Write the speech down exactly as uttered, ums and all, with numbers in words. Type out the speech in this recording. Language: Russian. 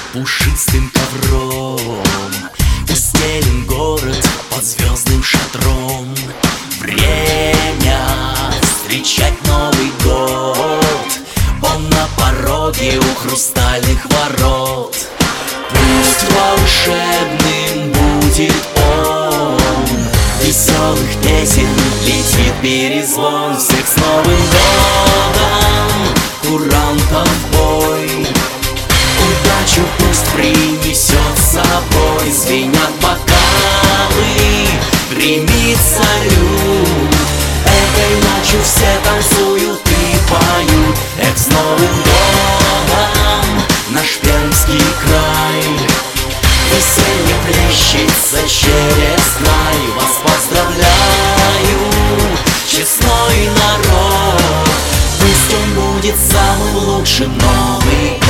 пушистым ковром устелен город под звездным шатром. Время встречать Новый год, он на пороге у хрустальных ворот. Пусть волшебным будет он, веселых песен летит перезвон. Всех с Новым годом, курантов бой, удачу пусть принесет с собой. Звенят бокалы, гремит салют, этой ночью все танцуют и поют. Эх, с Новым годом, наш Пермский край, веселье плещется через край. Вас поздравляю, честной народ, пусть он будет самым лучшим Новый год.